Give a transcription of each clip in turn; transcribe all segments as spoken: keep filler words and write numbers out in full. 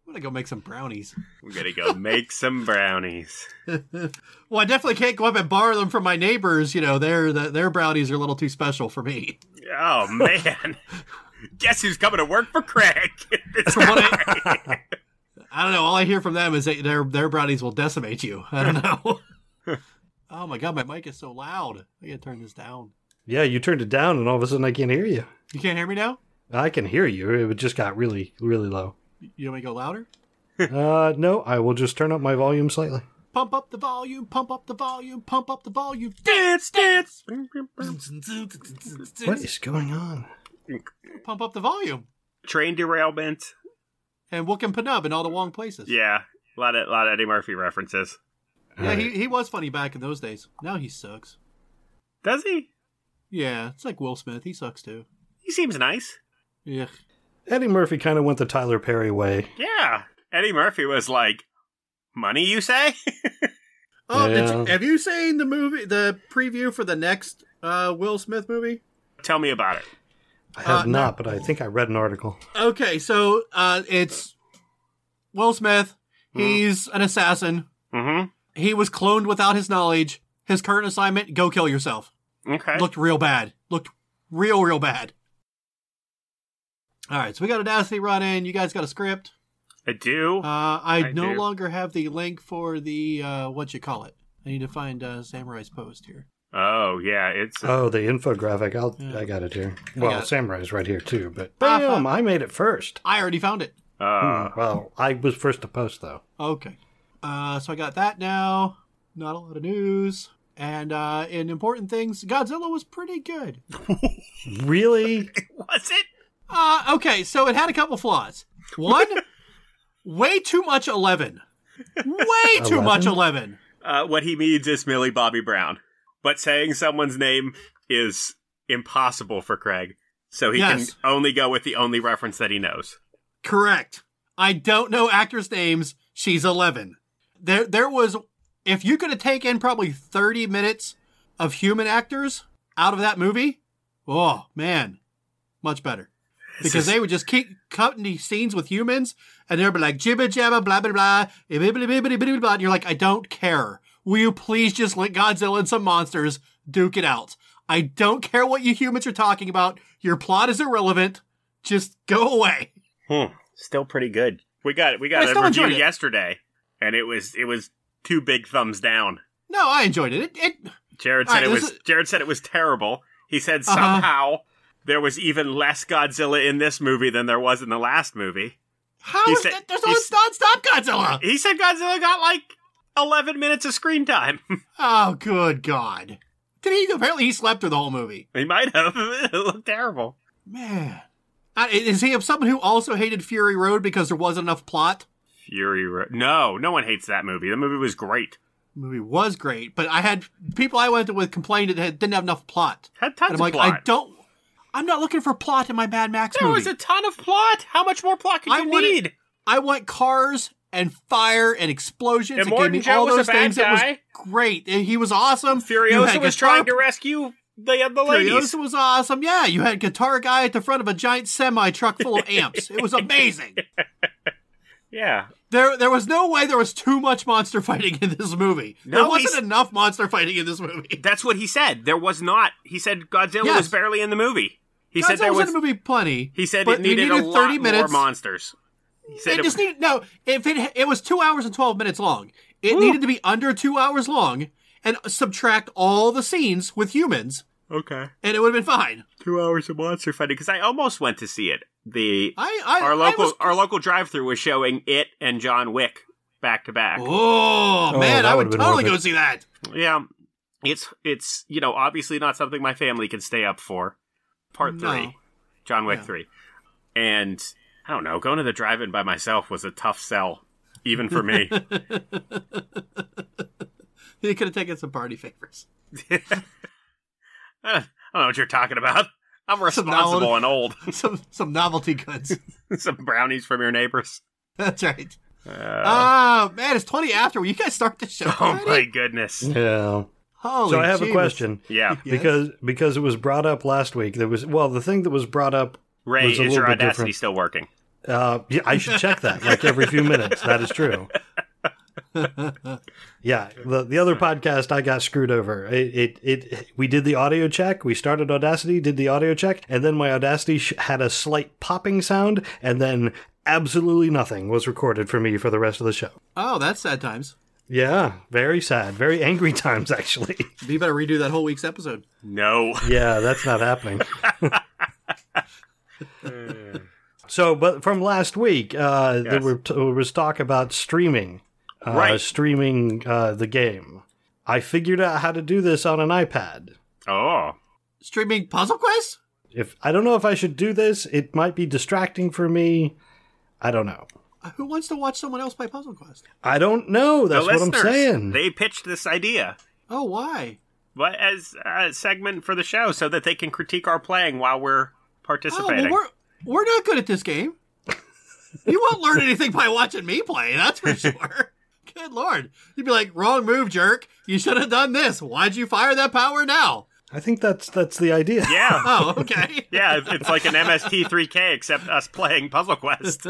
I'm gonna go make some brownies. We're gonna go make some brownies. Well, I definitely can't go up and borrow them from my neighbors. You know, their their brownies are a little too special for me. Oh man! Guess who's coming to work for Craig? From what I, I don't know. All I hear from them is that their their brownies will decimate you. I don't know. Oh my god, my mic is so loud. I gotta turn this down. Yeah, you turned it down, and all of a sudden I can't hear you. You can't hear me now? I can hear you. It just got really, really low. You want me to go louder? uh, no, I will just turn up my volume slightly. Pump up the volume, pump up the volume, pump up the volume. Dance, dance. What is going on? Pump up the volume. Train derailment. And Wook and Penub in all the wrong places. Yeah, a lot of, lot of Eddie Murphy references. Yeah, he, he was funny back in those days. Now he sucks. Does he? Yeah, it's like Will Smith. He sucks too. He seems nice. Yeah. Eddie Murphy kind of went the Tyler Perry way. Yeah. Eddie Murphy was like, money, you say? Oh, Yeah. did you, have you seen the movie, the preview for the next uh, Will Smith movie? Tell me about it. I have Uh, no. not, but I think I read an article. Okay, so uh, it's Will Smith. He's an assassin. Mm-hmm. He was cloned without his knowledge. His current assignment, go kill yourself. Okay. Looked real bad. Looked real, real bad. All right, so we got Audacity running. You guys got a script. I do. Uh, I, I no do. longer have the link for the, uh, what you call it. I need to find uh, Samurai's post here. oh, yeah, it's... Uh, Oh, the infographic. I'll, Yeah. I got it here. Well, got it. Samurai's right here, too. But Uh, bam, I made it first. I already found it. uh, Well, I was first to post, though. Okay. Uh, so I got that now. Not a lot of news. And uh, in important things, Godzilla was pretty good. Really? was it? Uh, okay, so it had a couple flaws. One, way too much eleven. Way too much eleven. Uh, what he means is Millie Bobby Brown. But saying someone's name is impossible for Craig. So he Yes. can only go with the only reference that he knows. Correct. I don't know actors' names. She's eleven. There, there was, if you could have taken probably thirty minutes of human actors out of that movie, oh, man, much better. Because they would just keep cutting these scenes with humans, and they'd be like, jibba jabba, blah, blah, blah, bibbidi, bibbidi, bibbidi, blah, and you're like, I don't care. Will you please just let Godzilla and some monsters duke it out? I don't care what you humans are talking about. Your plot is irrelevant. Just go away. Hmm. Still pretty good. We got we I got a still review enjoyed it. yesterday, and it was it was two big thumbs down. No, I enjoyed it. It, it Jared All said right, it this was is- Jared said it was terrible. He said Uh-huh. somehow there was even less Godzilla in this movie than there was in the last movie. how He is said- that? There's he no s- non-stop Godzilla. He said Godzilla got like eleven minutes of screen time. Oh, good God. Did he? Apparently he slept through the whole movie. He might have. It looked terrible. Man. Uh, Is he someone who also hated Fury Road because there wasn't enough plot? Fury Road. No, no one hates that movie. The movie was great. The movie was great, but I had people I went to with complained that it didn't have enough plot. Had tons And I'm of like, plot. I don't. I'm not looking for plot in my Mad Max There movie. was a ton of plot. How much more plot could I you wanted- need? I want cars and fire and explosions. And It gave Morton me Joe all was a those bad things. It guy. was great. And he was awesome. You Furiosa had was guitar- trying to rescue the, the ladies. Furiosa was awesome. Yeah, you had Guitar Guy at the front of a giant semi truck full of amps. It was amazing. Yeah. There, there was no way there was too much monster fighting in this movie. No, there wasn't he's- enough monster fighting in this movie. That's what he said. There was not. He said Godzilla Yes. was barely in the movie. He Godzilla said there was was. in the movie plenty. He said but it needed, we a thirty lot minutes. more monsters. He said It it, just needed no. If it it was two hours and twelve minutes long, it Woo. needed to be under two hours long and subtract all the scenes with humans, okay. and it would have been fine. Two hours of monster fighting because I almost went to see it. The I, I our local I was, our local drive-through was showing it and John Wick back to back. oh Oh, man, that I would would've been totally worth go it. see that. Yeah, it's it's you know obviously not something my family can stay up for. Part No. three, John Wick Yeah. three, and I don't know. Going to the drive-in by myself was a tough sell, even for me. You could have taken some party favors. I don't know what you're talking about. I'm Some responsible knowledge- and old. some some novelty goods. Some brownies from your neighbors. That's right. Uh, Oh man, it's twenty after. Will you guys start the show? oh already? my goodness. Yeah. Holy So I have a jeebus. question. Yeah. Yes? Because because it was brought up last week. There was well, the thing that was brought up Ray, was a is little your bit Audacity different. still working? Uh, yeah, I should check that like every few minutes. That is true. Yeah, the the other podcast I got screwed over. It, it it we did the audio check. We started Audacity, did the audio check, and then my Audacity sh- had a slight popping sound, and then absolutely nothing was recorded for me for the rest of the show. Oh, that's sad times. Yeah, very sad, very angry times actually. You better redo that whole week's episode. No. Yeah, that's not happening. So, but from last week, uh, Yes. there, were t- there was talk about streaming. Uh, Right. Streaming uh, the game. I figured out how to do this on an iPad. Oh. Streaming Puzzle Quest? If I don't know if I should do this, it might be distracting for me. I don't know. Uh, Who wants to watch someone else play Puzzle Quest? I don't know. That's the what I'm listeners, saying. They pitched this idea Oh, why? but as a segment for the show so that they can critique our playing while we're Oh, participating. well, we're, we're not good at this game. You won't learn anything by watching me play, that's for sure. Good lord. You'd be like, wrong move, jerk. You should have done this. Why'd you fire that power now? I think that's that's the idea. Yeah. Oh, okay. Yeah, it's like an M S T three K except us playing Puzzle Quest.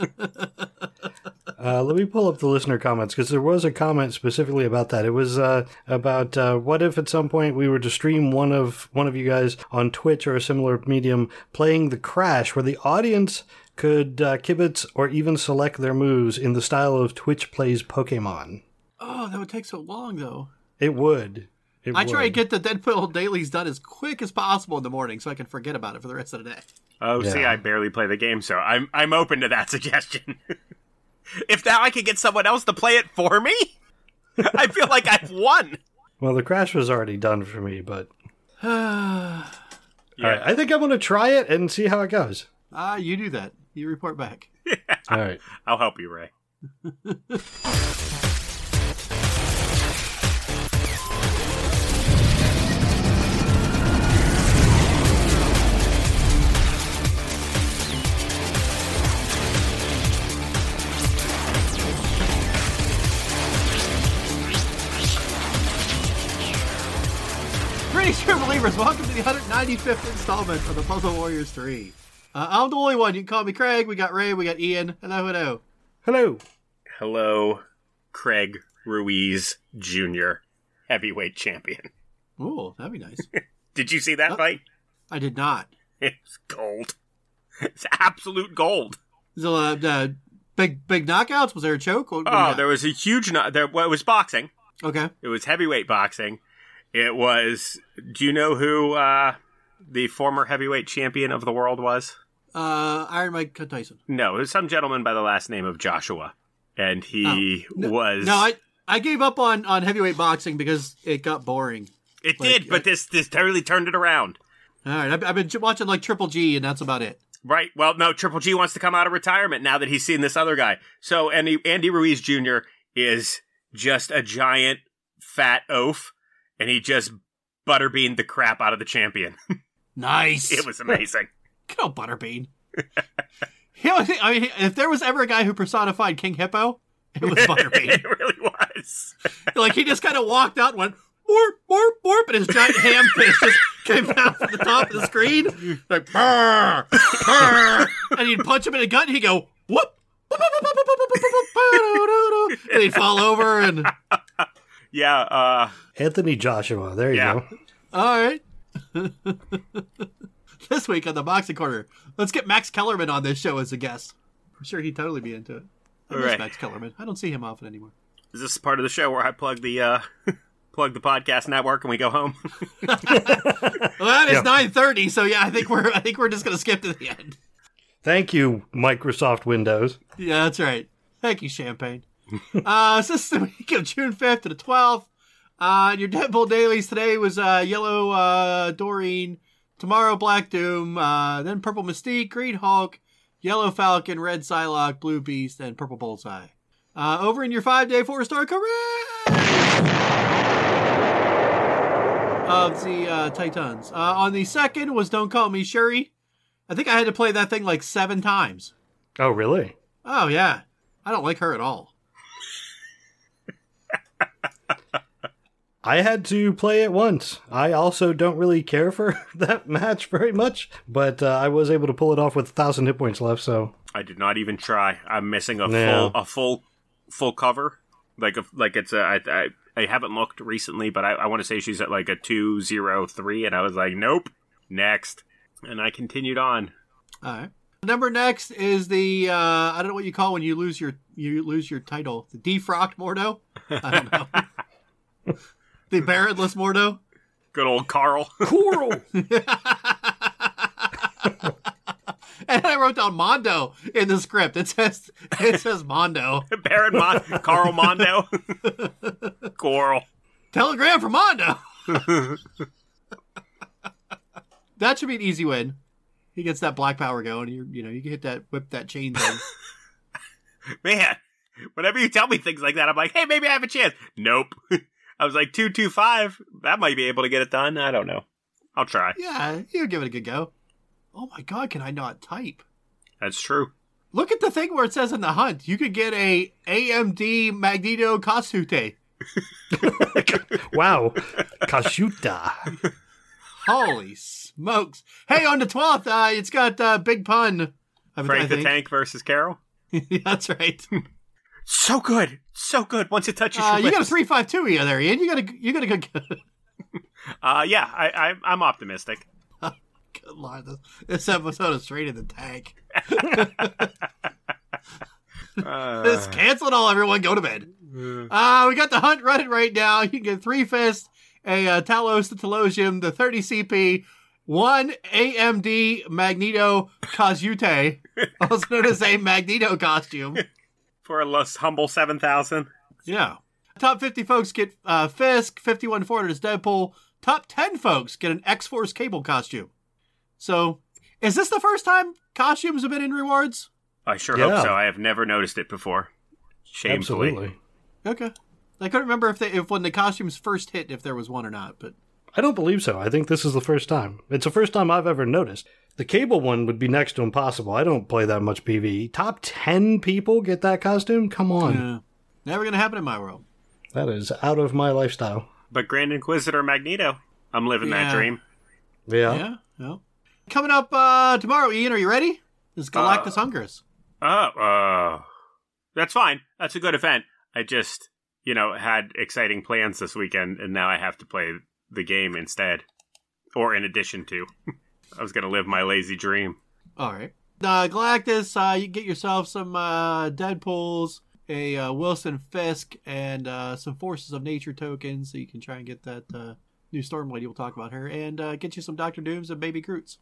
Uh, let me pull up the listener comments because there was a comment specifically about that. It was uh, about uh, what if at some point we were to stream one of one of you guys on Twitch or a similar medium playing the Crash, where the audience could uh, kibitz or even select their moves in the style of Twitch plays Pokemon. Oh, that would take so long, though. It would. It I try to would. get the Deadpool dailies done as quick as possible in the morning so I can forget about it for the rest of the day. Oh, see, Yeah. I barely play the game, so I'm I'm open to that suggestion. If now I could get someone else to play it for me, I feel like I've won. Well, the Crash was already done for me, but Ah, all right, I think I'm going to try it and see how it goes. ah, you do that. You report back. All right. I'll help you, Ray. Greetings, true believers. Welcome to the one hundred ninety-fifth installment of the Puzzle Warriors three. Uh, I'm the only one. You can call me Craig. We got Ray. We got Ian. Hello, hello. Hello. Hello, Craig Ruiz Junior, heavyweight champion. Ooh, that'd be nice. Did you see that Oh. fight? I did not. It's gold. It's absolute gold. So, uh, uh, big, big knockouts? Was there a choke? What, what do you Oh, got? there was a huge. No- there, well, it was boxing. Okay. It was heavyweight boxing. It was. Do you know who uh, the former heavyweight champion of the world was? Uh, Iron Mike Tyson. No, it was some gentleman by the last name of Joshua, and he No, was. No, I I gave up on, on heavyweight boxing because it got boring. It like, did, but I- this this totally turned it around. All right, I've, I've been j- watching like Triple G, and that's about it. Right. Well, no, Triple G wants to come out of retirement now that he's seen this other guy. So Andy, Andy Ruiz Junior is just a giant fat oaf, and he just butterbeaned the crap out of the champion. Nice. It was amazing. Good old Butterbean. He was- I mean, if there was ever a guy who personified King Hippo, it was Butterbean. It really was. Like, he just kind of walked out and went, borp, borp, borp, and his giant ham fish just came out from the top of the screen. Like, brr, brr. And you'd punch him in the gut, and he'd go, whoop. And he'd fall over, and Yeah, uh, Anthony Joshua. There you Yeah. go. all right. This week on the Boxing Corner, let's get Max Kellerman on this show as a guest. I'm sure he'd totally be into it. I miss Right. Max Kellerman. I don't see him often anymore. is this part of the show where I plug the, uh, plug the podcast network and we go home? Well, that is Yeah. nine thirty, so yeah, I think we're I think we're just gonna skip to the end. Thank you, Microsoft Windows. Yeah, that's right. Thank you, Champagne. uh, so this is the week of June fifth to the twelfth. Uh, your Deadpool dailies today was uh, Yellow uh, Doreen, tomorrow Black Doom, uh, then Purple Mystique, Green Hulk, Yellow Falcon, Red Psylocke, Blue Beast, and Purple Bullseye. Uh, over in your five-day four-star correct of the uh, Titans. Uh, on the second was Don't Call Me Shuri. I think I had to play that thing like seven times. Oh, really? Oh, yeah. I don't like her at all. I had to play it once. I also don't really care for that match very much, but uh, I was able to pull it off with a thousand hit points left, so I did not even try. I'm missing a No. full a full full cover. Like a like it's a I I, I haven't looked recently, but I, I want to say she's at like a two zero three, and I was like, nope, next, and I continued on. All right. Number next is the uh, I don't know what you call when you lose your you lose your title. The defrocked Mordo. I don't know. The Baronless Mordo. Good old Carl. Coral. And I wrote down Mondo in the script. It says it says Mondo. Baron Mon- Carl Mondo. Coral. Telegram from Mondo. That should be an easy win. He gets that black power going. You you know you can hit that whip that chain thing. Man, whenever you tell me things like that, I'm like, hey, maybe I have a chance. Nope. I was like two two five. That might be able to get it done. I don't know. I'll try. Yeah, you give it a good go. Oh my god, can I not type? That's true. Look at the thing where it says in the hunt, you could get a A M D Magneto Kasute. Wow. Kashuta. Holy smokes. Hey, on the twelfth, uh, it's got uh, Big Pun. I, Frank I the think. Tank versus Carol. That's right. So good. So good. Once it touches Uh, your you got a lips. three five two E there, Ian. You got a, you got a good, good Uh, yeah, I, I, I'm optimistic. line. This, this episode is straight in the tank. Uh, Just cancel it all, everyone. Go to bed. Uh, we got the hunt running right now. You can get three fists, a uh, Talos the Telosium, the thirty C P, one A M D Magneto Kazute, also known as a Magneto costume. for a less humble seven thousand. Yeah. Top fifty folks get uh, Fisk, fifty-one four hundred is Deadpool. Top ten folks get an X-Force Cable costume. So, is this the first time costumes have been in rewards? I sure Yeah. hope so. I have never noticed it before. Shamefully. Absolutely. Okay. I couldn't remember if they, if when the costumes first hit, if there was one or not, but I don't believe so. I think this is the first time. It's the first time I've ever noticed. The cable one would be next to impossible. I don't play that much P V E. Top ten people get that costume? Come on. uh, never gonna happen in my world. That is out of my lifestyle. But Grand Inquisitor Magneto, I'm living Yeah. that dream. Yeah. Yeah. yeah. Coming up uh, tomorrow, Ian, are you ready? This is Galactus Hungers. Oh, uh, that's fine. That's a good event. I just, you know, had exciting plans this weekend, and now I have to play the game instead. Or in addition to. I was going to live my lazy dream. All right. Uh, Galactus, uh, you can get yourself some uh, Deadpools, a uh, Wilson Fisk, and uh, some Forces of Nature tokens, so you can try and get that uh, new Storm Lady. We'll talk about her, and uh, get you some Doctor Dooms and Baby Groots.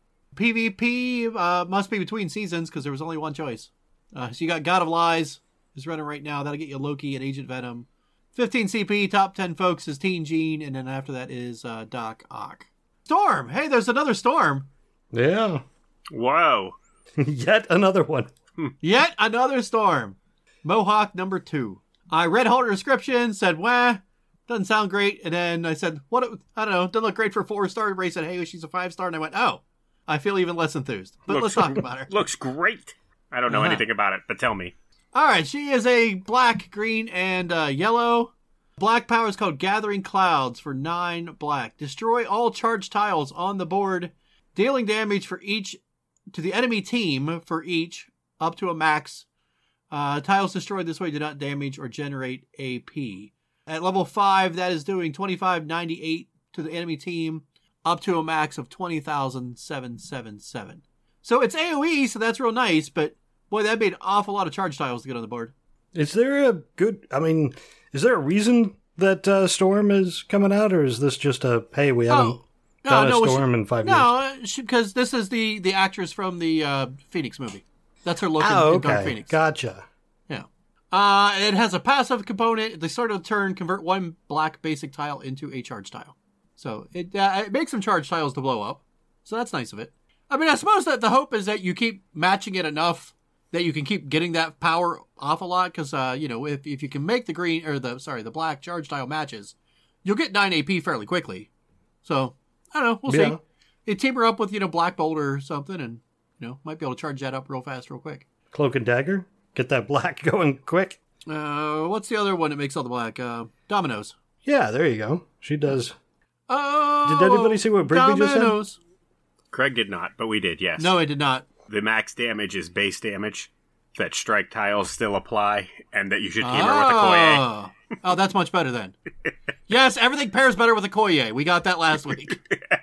PvP uh, must be between seasons because there was only one choice. Uh, so you got God of Lies is running right now. That'll get you Loki and Agent Venom. fifteen C P, top ten folks is Teen Jean, and then after that is uh, Doc Ock. Storm! Hey, there's another Storm. Yeah. Whoa. Yet another one. Yet another Storm. Mohawk number two. I read her description, said, wah, doesn't sound great. And then I said, what, I don't know, doesn't look great for four star. Ray said, hey, she's a five star. And I went, oh, I feel even less enthused. But Looks- let's talk about her. Looks great. I don't know Uh-huh. anything about it, but tell me. All right, she is a black, green, and uh, yellow. Black power is called Gathering Clouds for nine black. Destroy all charged tiles on the board, dealing damage for each to the enemy team for each, up to a max. Uh, tiles destroyed this way do not damage or generate A P. At level five, that is doing twenty-five ninety-eight to the enemy team, up to a max of twenty thousand seven hundred seventy-seven. So it's AoE, so that's real nice, but boy, that'd be an awful lot of charge tiles to get on the board. Is there a good, I mean, is there a reason that uh, Storm is coming out, or is this just a, hey, we haven't Oh, no, done no, a she- Storm in five years? No, because this is the, the actress from the uh, Phoenix movie. That's her look in, Oh, in Dark okay. Phoenix. Gotcha. Yeah. Uh, it has a passive component. At the start of the turn, convert one black basic tile into a charge tile. So it uh, it makes some charge tiles to blow up. So that's nice of it. I mean, I suppose that the hope is that you keep matching it enough that you can keep getting that power off a lot. Because, uh, you know, if, if you can make the green, or the, sorry, the black charge tile matches, you'll get nine A P fairly quickly. So, I don't know. We'll Yeah. see. You team her up with, you know, Black Boulder or something, and, you know, might be able to charge that up real fast, real quick. Cloak and Dagger? Get that black going quick. Uh, what's the other one that makes all the black? Uh, Dominoes. Yeah, there you go. She does. Oh, Did anybody see what Brigby just said? Dominoes. Craig did not, but we did, yes. No, I did not. The max damage is base damage. that strike tiles still apply, and that you should team her with a Koye. Oh. Oh, that's much better then. Yes, everything pairs better with a Koye. We got that last week.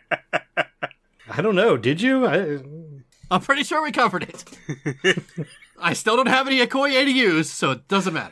I don't know. Did you? I... I'm pretty sure we covered it. I still don't have any Okoye to use, so it doesn't matter.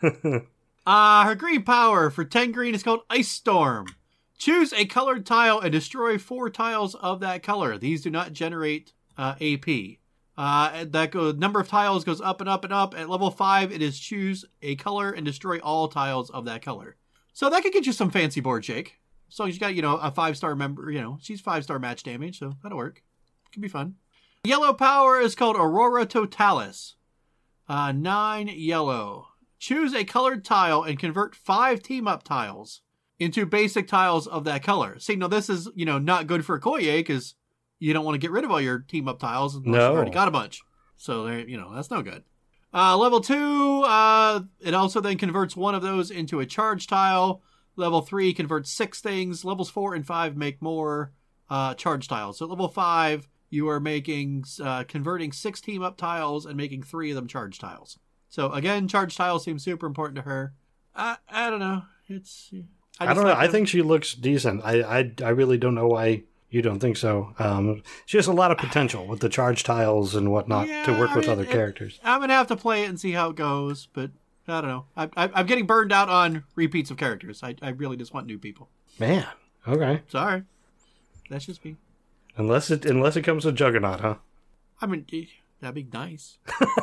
uh, her green power for ten green is called Ice Storm. Choose a colored tile and destroy four tiles of that color. These do not generate uh, A P. Uh, that go, number of tiles goes up and up and up. At level five, it is choose a color and destroy all tiles of that color. So that could get you some fancy board shake. So you got, you know, a five-star member, you know, she's five-star match damage, so that'll work. Could be fun. Yellow power is called Aurora Totalis. Uh, nine yellow. Choose a colored tile and convert five team-up tiles into basic tiles of that color. See, now this is, you know, not good for a Koye because you don't want to get rid of all your team-up tiles unless No. you've already got a bunch. So, you know, that's no good. Uh, level two, uh, it also then converts one of those into a charge tile. Level three converts six things. Levels four and five make more uh, charge tiles. So at level five, you are making, uh, converting six team-up tiles and making three of them charge tiles. So again, charge tiles seem super important to her. I, I don't know. It's I, just don't know. like I the- think she looks decent. I, I, I really don't know why you don't think so. Um, she has a lot of potential with the charge tiles and whatnot Yeah, to work I with mean, other it- characters. I'm going to have to play it and see how it goes, but I don't know. I, I, I'm getting burned out on repeats of characters. I, I really just want new people. Man, okay. Sorry. That's just me. Unless it unless it comes to Juggernaut, huh? I mean, eh, that'd be nice.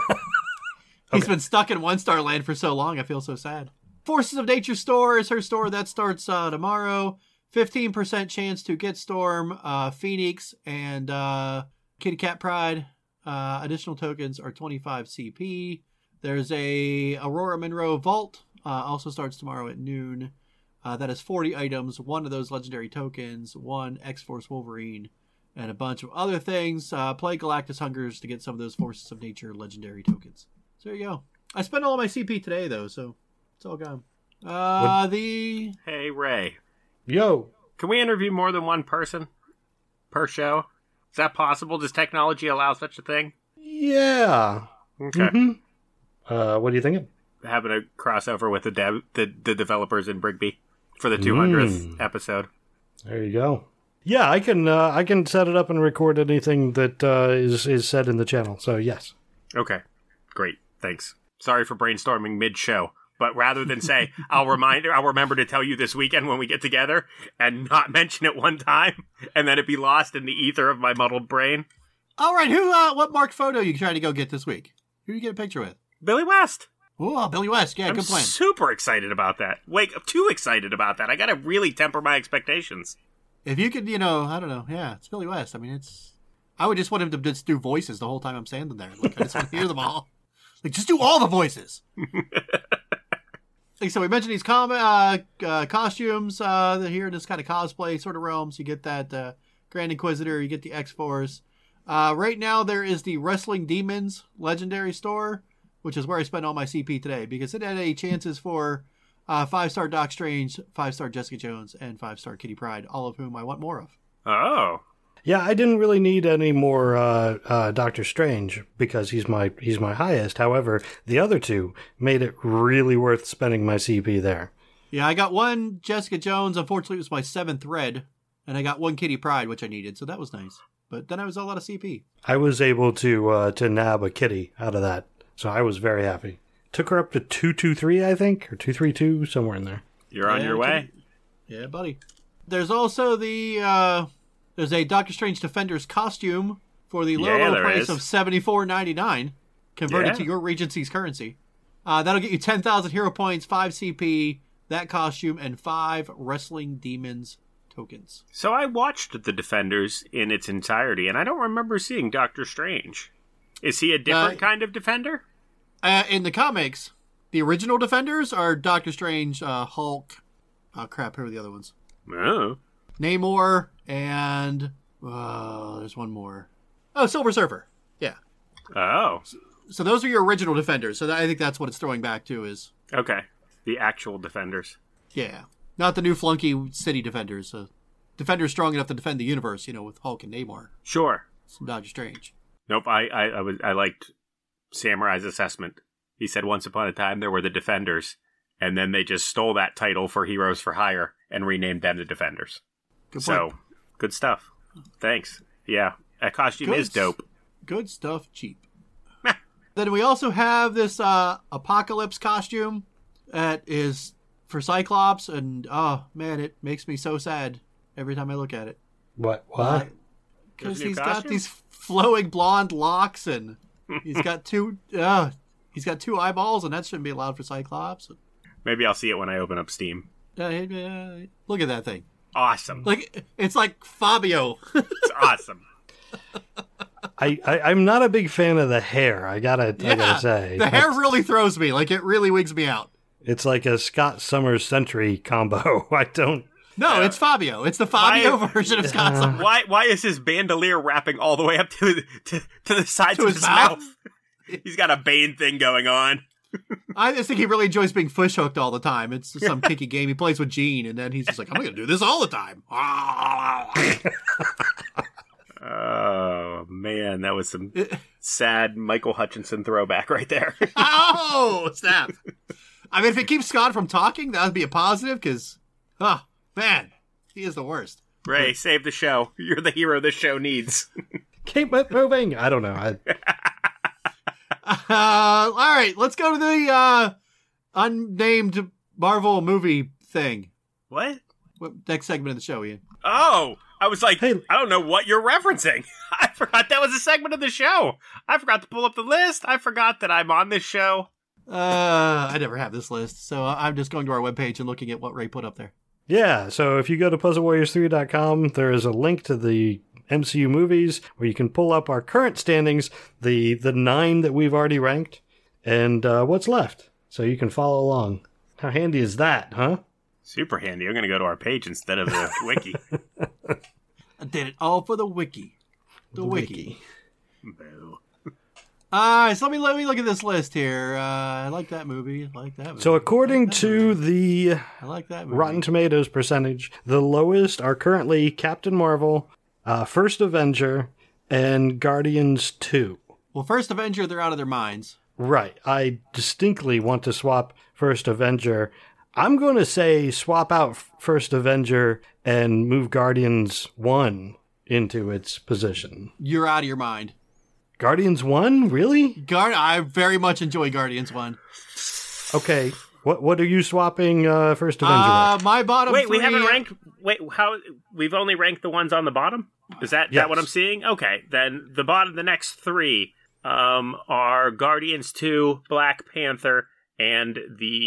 He's been stuck in one star land for so long. I feel so sad. Forces of Nature store is her store that starts uh, tomorrow. fifteen percent chance to get Storm, uh, Phoenix, and uh, Kitty Cat Pride. Uh, additional tokens are twenty-five C P. There's a Aurora Monroe Vault. Uh, also starts tomorrow at noon. Uh, that is forty items. One of those legendary tokens. One X-Force Wolverine. And a bunch of other things. Uh, play Galactus Hungers to get some of those Forces of Nature legendary tokens. So there you go. I spent all my C P today, though, so it's all gone. Uh, the... Hey, Ray. Yo, Can we interview more than one person per show? Is that possible? Does technology allow such a thing? yeah. Okay. Mm-hmm. Uh, what are you thinking? Having a crossover with the, dev- the the developers in Brigby for the two hundredth Mm. episode. There you go. Yeah, I can uh, I can set it up and record anything that uh, is is said in the channel. So yes. Okay. Great. Thanks. Sorry for brainstorming mid-show. But rather than say, I'll remind, I'll remember to tell you this weekend when we get together and not mention it one time and then it be lost in the ether of my muddled brain. All right, who? Uh, what marked photo you trying to go get this week? Who you get a picture with? Billy West. Oh, Billy West. Yeah, I'm good plan. super excited about that. Wait, I'm too excited about that. I gotta really temper my expectations. If you could, you know, I don't know. Yeah, it's Billy West. I mean, it's... I would just want him to just do voices the whole time I'm standing there. Like, I just want to hear them all. Like, just do all the voices. Like, so we mentioned these com- uh, uh, costumes uh, here in this kind of cosplay sort of realms. You get that uh, Grand Inquisitor, you get the X-Force. Uh, right now, there is the Wrestling Demons Legendary Store, which is where I spent all my C P today, because it had a chances for uh, five-star Doc Strange, five-star Jessica Jones, and five-star Kitty Pryde, all of whom I want more of. Oh. Yeah, I didn't really need any more uh, uh, Doctor Strange because he's my he's my highest. However, the other two made it really worth spending my C P there. Yeah, I got one Jessica Jones. Unfortunately, it was my seventh red, and I got one Kitty Pryde, which I needed, so that was nice. But then I was a lot of C P. I was able to uh, to nab a kitty out of that, so I was very happy. Took her up to two two three, I think, or two three two, somewhere in there. You're on Yeah, your way. Yeah, buddy. There's also the uh, there's a Doctor Strange Defender's costume for the low, Yeah, low there price is. of seventy-four ninety-nine, converted Yeah. to your Regency's currency. Uh, that'll get you ten thousand hero points, five C P, that costume, and five Wrestling Demons tokens. So I watched The Defenders in its entirety, and I don't remember seeing Doctor Strange. Is he a different Uh, kind of defender? Uh, in the comics, the original Defenders are Doctor Strange, uh, Hulk, uh, crap, who are the other ones? Oh. Namor, and, uh, there's one more. Oh, Silver Surfer. Yeah. Oh. So those are your original Defenders. So I think that's what it's throwing back to is, Okay. The actual Defenders. yeah. Not the new flunky city Defenders. Uh, Defenders strong enough to defend the universe, you know, with Hulk and Namor. Sure. Some Doctor Strange. Nope, I, I, I, was, I liked Samurai's assessment. He said once upon a time there were the Defenders, and then they just stole that title for Heroes for Hire and renamed them the Defenders. Good so, point. good stuff. Thanks. Yeah, that costume Good is dope. Good stuff, cheap. Then we also have this uh, Apocalypse costume that is for Cyclops, and oh man, it makes me so sad every time I look at it. What? What? Because There's a new he's got costume? these flowing blonde locks, and he's got two. Uh, he's got two eyeballs, and that shouldn't be allowed for Cyclops. Maybe I'll see it when I open up Steam. Uh, uh, look at that thing. Awesome. Like it's like Fabio. It's awesome. I, I I'm not a big fan of the hair. I gotta I gotta say the hair That's- really throws me. Like it really wigs me out. It's like a Scott Summers Sentry combo. I don't. No, Yeah. it's Fabio. It's the Fabio Why- version of Scott Uh, Summers. Why Why is his bandolier wrapping all the way up to to, to the sides To of his his, mouth? mouth? He's got a Bane thing going on. I just think he really enjoys being fish hooked all the time. It's some kicky game he plays with Gene, and then he's just like, "I'm going to do this all the time." Oh man, that was some sad Michael Hutchinson throwback right there. Oh, snap! I mean, if it keeps Scott from talking, that would be a positive. Because, oh man, he is the worst. Ray, save the show. You're the hero this show needs. Keep it moving. I don't know. I, Uh, all right, let's go to the uh, unnamed Marvel movie thing. What? What, next segment of the show, Ian. Oh, I was like, Hey. I don't know what you're referencing. I forgot that was a segment of the show. I forgot to pull up the list. I forgot that I'm on this show. Uh, I never have this list, so I'm just going to our webpage and looking at what Ray put up there. yeah. So if you go to puzzle warriors three dot com, there is a link to the M C U movies where you can pull up our current standings, the the nine that we've already ranked, and uh, what's left, so you can follow along. How handy is that, huh? Super handy. I'm going to go to our page instead of the wiki. I did it all for the wiki. The, wiki. Boo. All right, so let me let me look at this list here. Uh, I like that movie. I like that movie. So according I like that to movie. the I like that movie. Rotten Tomatoes percentage, the lowest are currently Captain Marvel, uh, First Avenger, and Guardians two. Well, first Avenger, they're out of their minds. Right. I distinctly want to swap First Avenger. I'm going to say swap out First Avenger and move Guardians one into its position. You're out of your mind. Guardians one? Really? Guard. I very much enjoy Guardians one. Okay. What what are you swapping uh, First Avenger Uh, with? my bottom. Wait, we three- haven't ranked. Wait, how? We've only ranked the ones on the bottom. Is that Yes. that what I'm seeing? Okay, then the bottom, the next three, um, are Guardians two, Black Panther, and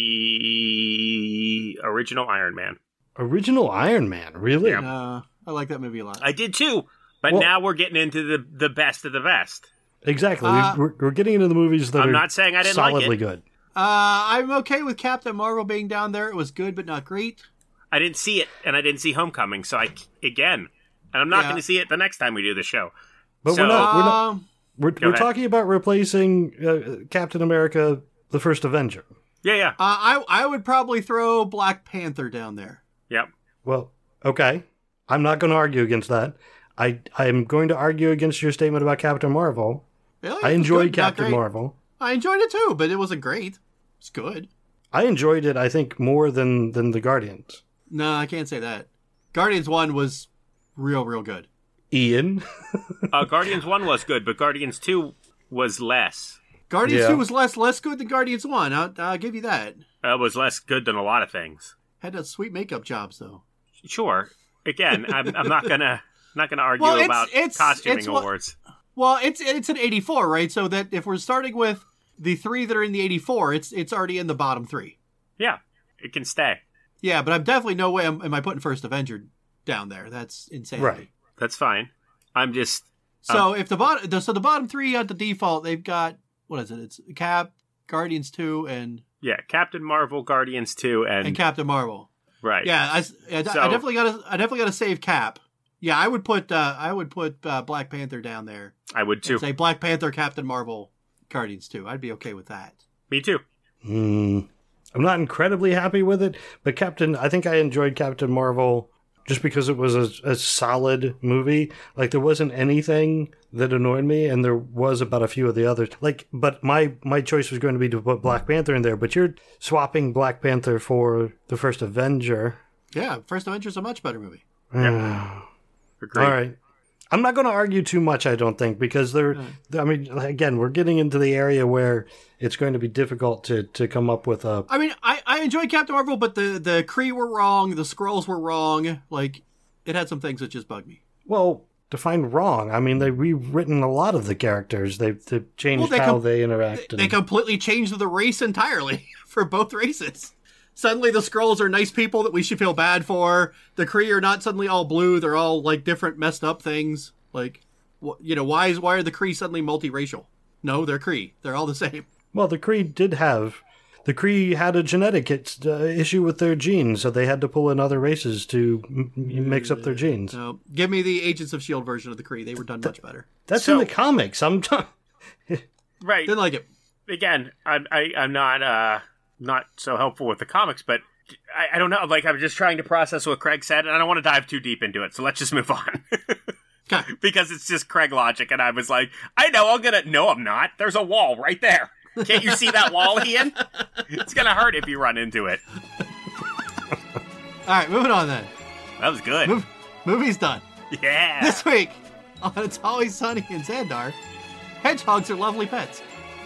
the original Iron Man. Original Iron Man, really? Yeah. Uh, I like that movie a lot. I did too, but Well- now we're getting into the the best of the best. Exactly. Uh, we're, we're getting into the movies that I'm are not saying I didn't like solidly it. good. Uh, I'm okay with Captain Marvel being down there. It was good, but not great. I didn't see it, and I didn't see Homecoming, so I again, and I'm not Yeah. going to see it the next time we do the show. But So- we're not. We're not. Um, We're, Go we're ahead. talking about replacing uh, Captain America, the First Avenger. Yeah, yeah, uh, I I would probably throw Black Panther down there. yep. Well, okay. I'm not going to argue against that. I I'm going to argue against your statement about Captain Marvel. Really? I It was enjoyed good, not Captain great. Marvel. I enjoyed it too, but it wasn't great. It's good. I enjoyed it, I think, more than, than the Guardians. No, I can't say that. Guardians one was real, real good. Ian? Uh, Guardians one was good, but Guardians two was less. Guardians Yeah. two was less less good than Guardians one. I'll, I'll give you that. Uh, was less good than a lot of things. Had those sweet makeup jobs though. Sure. Again, I'm, I'm not gonna not gonna argue Well, it's- about it's- costuming it's what- awards. Well, it's it's an eighty-four, right? So that if we're starting with the three that are in the eighty-four, it's it's already in the bottom three. Yeah, it can stay. Yeah, but I'm definitely no way am, am I putting First Avenger down there. That's insane. Right. That's fine. I'm just So if the bottom, the, so the bottom three at the default, they've got what is it? It's Cap, Guardians two, and yeah. Captain Marvel, Guardians two, and, and Captain Marvel. right. Yeah, I, I, So- I definitely got to I definitely got to save Cap. Yeah, I would put uh, I would put uh, Black Panther down there. I would too. And say Black Panther, Captain Marvel, Guardians two. I'd be okay with that. Me too. Hmm. I'm not incredibly happy with it, but Captain, I think I enjoyed Captain Marvel just because it was a, a solid movie. Like, there wasn't anything that annoyed me, and there was about a few of the others. Like, but my my choice was going to be to put Black Panther in there. But you're swapping Black Panther for the first Avenger. Yeah, First Avenger's a much better movie. Yeah. All right. I'm not going to argue too much, I don't think, because they're, I mean, again, we're getting into the area where it's going to be difficult to, to come up with a... I mean, I, I enjoyed Captain Marvel, but the, the Kree were wrong, the Skrulls were wrong. Like, it had some things that just bugged me. Well, define wrong. I mean, they've rewritten a lot of the characters. They've, they've changed well, they how com- they interact. They, and... they completely changed the race entirely for both races. Suddenly the Skrulls are nice people that we should feel bad for. The Kree are not suddenly all blue. They're all, like, different messed up things. Like, you know, why is why are the Kree suddenly multiracial? No, they're Kree. They're all the same. Well, the Kree did have... The Kree had a genetic uh, issue with their genes, so they had to pull in other races to m- mix up their genes. No, give me the Agents of S H I E L D version of the Kree. They were done Th- much better. That's so, in the comics. I'm t- right. Didn't like it. Again, I'm I, I'm not uh not so helpful with the comics, but I, I don't know. Like, I'm just trying to process what Craig said, and I don't want to dive too deep into it. So let's just move on. Okay. Because it's just Craig logic, and I was like, I know, I'm gonna. No, I'm not. There's a wall right there. Can't you see that wall, Ian? It's gonna hurt if you run into it. All right, moving on then. That was good. Mo- movie's done. Yeah. This week on It's Always Sunny in Xandar, hedgehogs are lovely pets.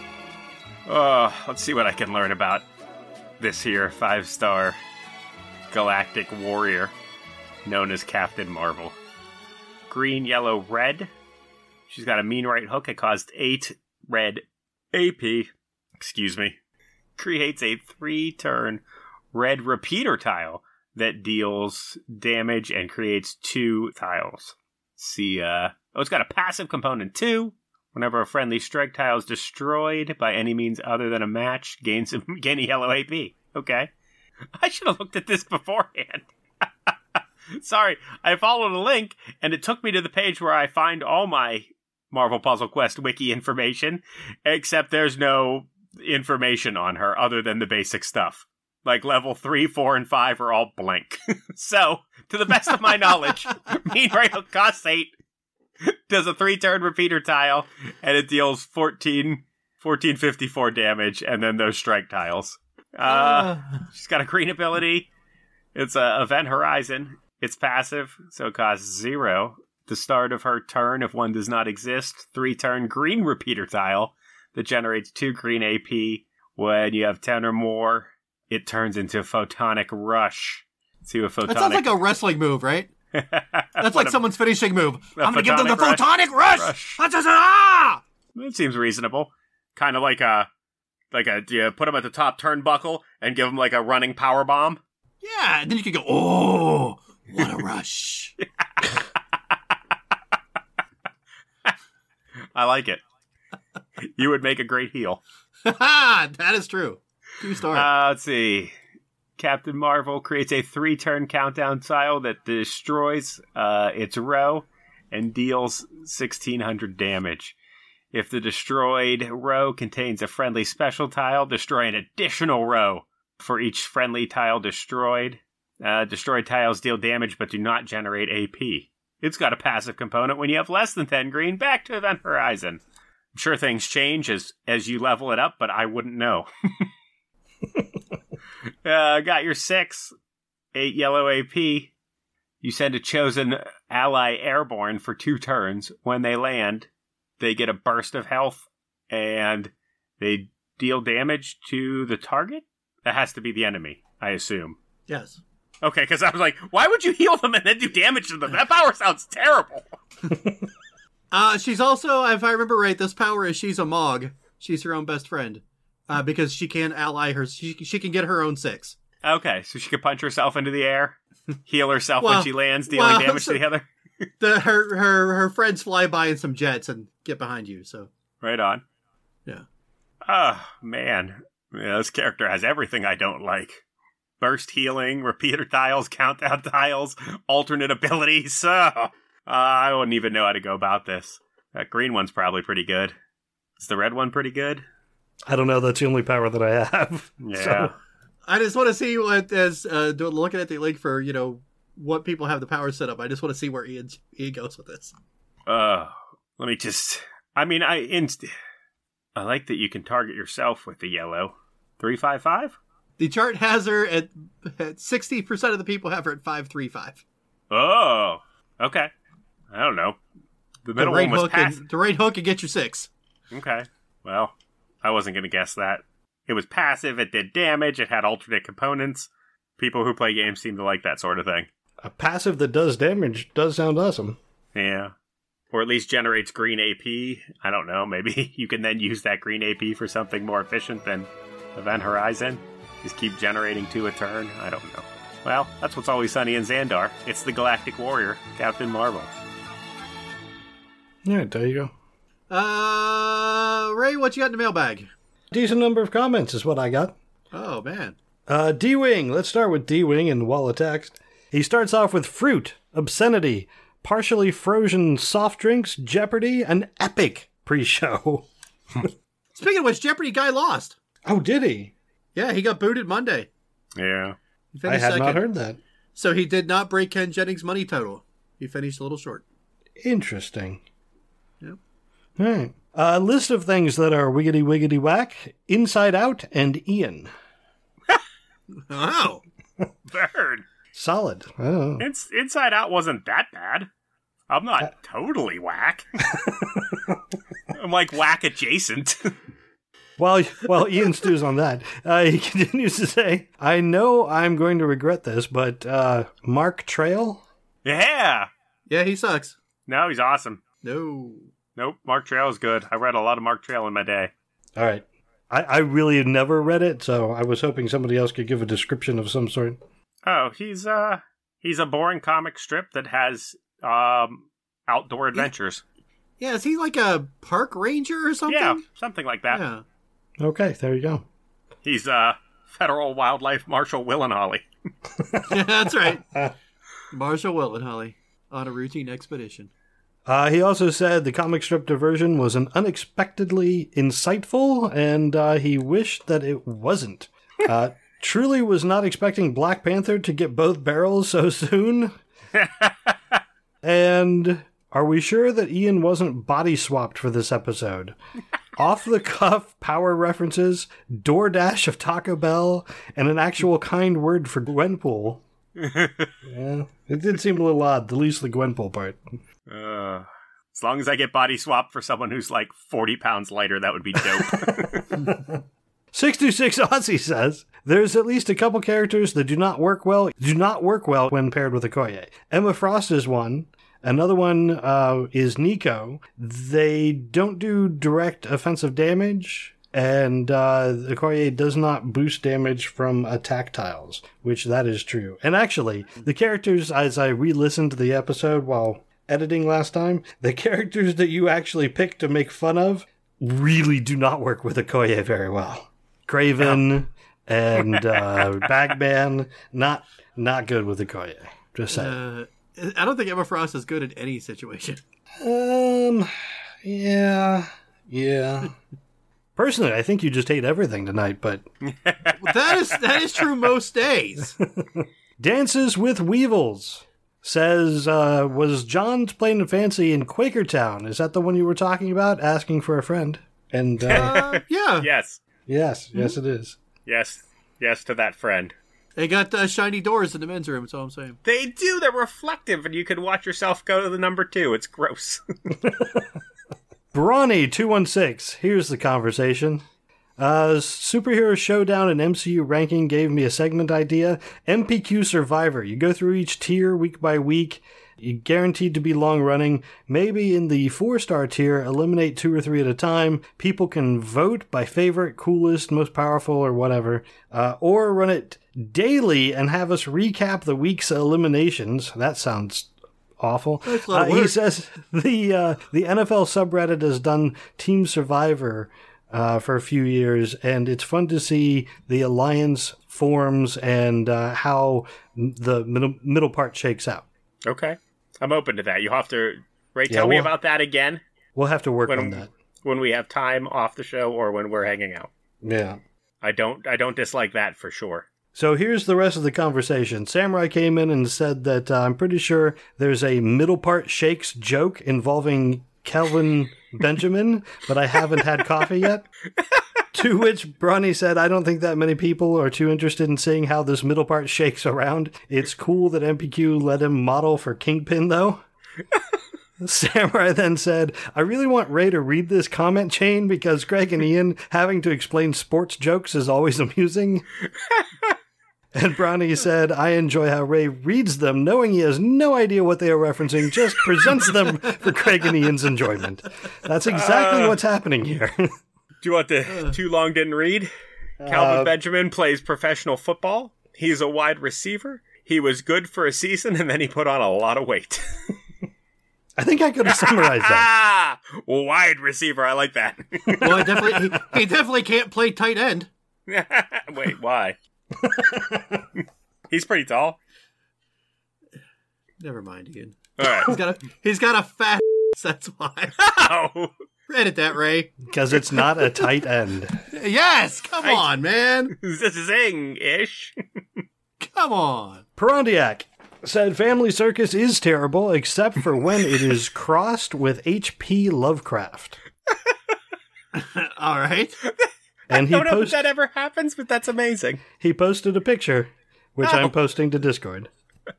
Oh, let's see what I can learn about this here five-star galactic warrior known as Captain Marvel. Green, yellow, red. She's got a mean right hook. It caused eight red A P. Excuse me. Creates a three-turn red repeater tile that deals damage and creates two tiles. See, uh... Oh, it's got a passive component, too. Whenever a friendly strike tile is destroyed by any means other than a match, gains a, gain a yellow A P. Okay. I should have looked at this beforehand. Sorry, I followed a link, and it took me to the page where I find all my Marvel Puzzle Quest wiki information, except there's no information on her other than the basic stuff. Like, level three, four, and five are all blank. So, to the best of my knowledge, Mean Right Hook costs eight, does a three-turn repeater tile, and it deals fourteen, fourteen fifty-four damage, and then those strike tiles. Uh, uh. She's got a green ability. It's a Event Horizon. It's passive, so it costs zero. The start of her turn, if one does not exist, three-turn green repeater tile that generates two green A P. When you have ten or more, it turns into Photonic Rush. See what Photonic... That sounds like a wrestling move, right? That's like a, someone's finishing move. I'm going to give them the rush. Photonic Rush! rush. Ah! That seems reasonable. Kind of like a... Like a... Do you put them at the top turnbuckle and give them like a running power bomb? Yeah, and then you can go, oh, what a rush. I like it. You would make a great heel. That is true. Two stars. Uh, let's see. Captain Marvel creates a three-turn countdown tile that destroys uh, its row and deals sixteen hundred damage. If the destroyed row contains a friendly special tile, destroy an additional row for each friendly tile destroyed. Uh, destroyed tiles deal damage but do not generate A P. It's got a passive component. When you have less than ten green, back to Event Horizon. I'm sure things change as, as you level it up, but I wouldn't know. uh, got your six. Eight yellow A P. You send a chosen ally airborne for two turns. When they land, they get a burst of health, and they deal damage to the target? That has to be the enemy, I assume. Yes. Okay, because I was like, why would you heal them and then do damage to them? That power sounds terrible. uh, she's also, if I remember right, this power is she's a Mog. She's her own best friend. Uh, because she can ally her, she, she can get her own six. Okay, so she can punch herself into the air, heal herself well, when she lands, dealing well, damage so to the other. the, her, her, her friends fly by in some jets and get behind you, so. Right on. Yeah. Oh, man. Yeah, this character has everything I don't like. Burst healing, repeater tiles, countdown tiles, alternate abilities. Oh, uh, I wouldn't even know how to go about this. That green one's probably pretty good. Is the red one pretty good? I don't know. That's the only power that I have. Yeah. So. I just want to see what, as uh, looking at the link for, you know, what people have the power set up. I just want to see where Ian's, Ian goes with this. Uh, Let me just... I mean, I inst- I like that you can target yourself with the yellow. three five five? The chart has her at, at sixty percent of the people have her at five three five. Oh, okay. I don't know. The middle the right one was hook passive. and, The right hook can get you six. Okay. Well, I wasn't going to guess that. It was passive, it did damage, it had alternate components. People who play games seem to like that sort of thing. A passive that does damage does sound awesome. Yeah. Or at least generates green A P. I don't know, maybe you can then use that green A P for something more efficient than Event Horizon. Just keep generating two a turn. I don't know. Well, that's what's always sunny in Xandar. It's the Galactic Warrior, Captain Marvel. All right, there you go. Uh, Ray, what you got in the mailbag? Decent number of comments is what I got. Oh, man. Uh, D-Wing. Let's start with D-Wing in Wall of Text. He starts off with fruit, obscenity, partially frozen soft drinks, Jeopardy, an epic pre-show. Speaking of which, Jeopardy guy lost. Oh, did he? Yeah, he got booted Monday. Yeah. He I finished had second. not heard that. So he did not break Ken Jennings' money total. He finished a little short. Interesting. Yep. All right. A list of things that are wiggity wiggity whack, Inside Out and Ian. Oh. Bird. Solid. Oh. Ins- Inside Out wasn't that bad. I'm not uh, totally whack. I'm like whack adjacent. While, while Ian stews on that, uh, he continues to say, I know I'm going to regret this, but uh, Mark Trail? Yeah. Yeah, he sucks. No, he's awesome. No. Nope, Mark Trail is good. I read a lot of Mark Trail in my day. All right. I, I really never read it, so I was hoping somebody else could give a description of some sort. Oh, he's uh he's a boring comic strip that has um outdoor adventures. Yeah, is he like a park ranger or something? Yeah, something like that. Yeah. Okay, there you go. He's uh Federal Wildlife Marshal Willenholly. Yeah, that's right. Marshal Willenholly on a routine expedition. Uh, he also said the comic strip diversion was an unexpectedly insightful, and uh, he wished that it wasn't. Uh, truly was not expecting Black Panther to get both barrels so soon. And are we sure that Ian wasn't body swapped for this episode? Off-the-cuff power references, DoorDash of Taco Bell, and an actual kind word for Gwenpool. Yeah, it did seem a little odd, at least the Gwenpool part. Uh, as long as I get body swapped for someone who's like forty pounds lighter, that would be dope. six two six Aussie says, there's at least a couple characters that do not work well, do not work well when paired with Okoye. Emma Frost is one. Another one uh, is Nico. They don't do direct offensive damage, and uh, Okoye does not boost damage from attack tiles, which that is true. And actually, the characters, as I re-listened to the episode while editing last time, the characters that you actually picked to make fun of really do not work with Okoye very well. Craven and uh, Bagman, not not good with Okoye. Just saying. Uh, I don't think Emma Frost is good in any situation. Um, yeah, yeah. Personally, I think you just hate everything tonight, but... that is that is true most days. Dances with Weevils says, uh, was John's Plain and Fancy in Quakertown? Is that the one you were talking about? Asking for a friend. And uh, Uh, yeah. Yes. yes, yes it is. Yes. Yes to that friend. They got uh, shiny doors in the men's room, that's all I'm saying. They do. They're reflective, and you can watch yourself go to the number two. It's gross. Brawny two one six, here's the conversation. Uh, Superhero Showdown and M C U ranking gave me a segment idea. M P Q Survivor. You go through each tier week by week. You're guaranteed to be long running. Maybe in the four-star tier, eliminate two or three at a time. People can vote by favorite, coolest, most powerful, or whatever. Uh, or run it daily and have us recap the week's eliminations. That sounds awful. That's a lot of Uh, he work. says the uh, the N F L subreddit has done Team Survivor uh, for a few years, and it's fun to see the alliance forms and uh, how the middle, middle part shakes out. Okay. I'm open to that. You'll have to... Ray, Yeah, tell me well- about that again We'll have to work when, on that. when we have time off the show or when we're hanging out. Yeah. I don't I don't dislike that for sure. So here's the rest of the conversation. Samurai came in and said that uh, I'm pretty sure there's a middle part shakes joke involving Kelvin Benjamin, but I haven't had coffee yet. To which Bronny said, I don't think that many people are too interested in seeing how this middle part shakes around. It's cool that M P Q let him model for Kingpin, though. Samurai then said, I really want Ray to read this comment chain because Greg and Ian having to explain sports jokes is always amusing. And Bronny said, I enjoy how Ray reads them, knowing he has no idea what they are referencing, just presents them for Craig and Ian's enjoyment. That's exactly uh, what's happening here. Do you want the too long didn't read? Calvin uh, Benjamin plays professional football. He's a wide receiver. He was good for a season, and then he put on a lot of weight. I think I could have summarized that. Wide receiver, I like that. Well, I definitely, he, he definitely can't play tight end. Wait, why? He's pretty tall. Never mind, Ian. All right. He's got a he's got a fat. That's why. Oh. Edit that, Ray. Because it's not a tight end. Yes, come I, on, man. Zing-ish. Come on. Perondiak said Family Circus is terrible, except for when it is crossed with H P Lovecraft. All right. And I don't he know post- if that ever happens, but that's amazing. He posted a picture, which oh. I'm posting to Discord.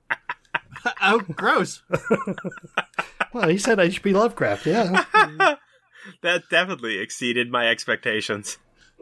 Oh, gross. Well, he said H P Lovecraft, yeah. That definitely exceeded my expectations.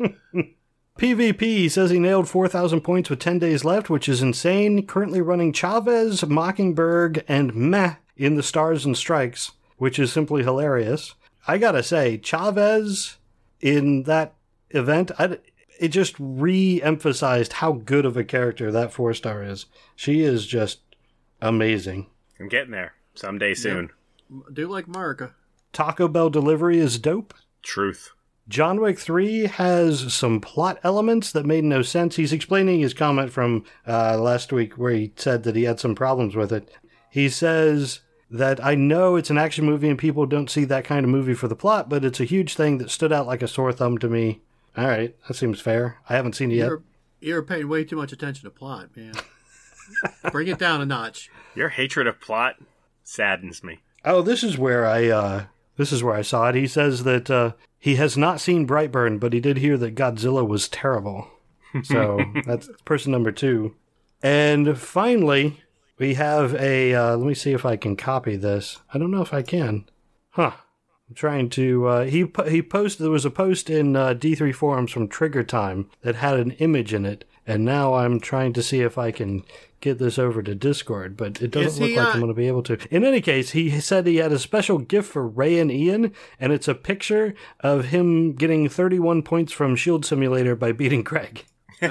P V P says he nailed four thousand points with ten days left, which is insane. Currently running Chavez, Mockingbird, and Meh in the Stars and Strikes, which is simply hilarious. I gotta say, Chavez in that event, I, it just re-emphasized how good of a character that four-star is. She is just amazing. I'm getting there. Someday soon. Yeah. Do like Marika. Taco Bell delivery is dope. Truth. John Wick three has some plot elements that made no sense. He's explaining his comment from uh, last week where he said that he had some problems with it. He says that I know it's an action movie and people don't see that kind of movie for the plot, but it's a huge thing that stood out like a sore thumb to me. All right, that seems fair. I haven't seen it yet. You're, you're paying way too much attention to plot, man. Bring it down a notch. Your hatred of plot saddens me. Oh, this is where I uh, this is where I saw it. He says that uh, he has not seen Brightburn, but he did hear that Godzilla was terrible. So that's person number two. And finally, we have a. Uh, let me see if I can copy this. I don't know if I can. Huh. I'm trying to. Uh, he he posted. There was a post in uh, D three forums from Trigger Time that had an image in it, and now I'm trying to see if I can get this over to Discord, but it doesn't look he, like uh, I'm going to be able to. In any case, he said he had a special gift for Ray and Ian, and it's a picture of him getting thirty-one points from Shield Simulator by beating Craig.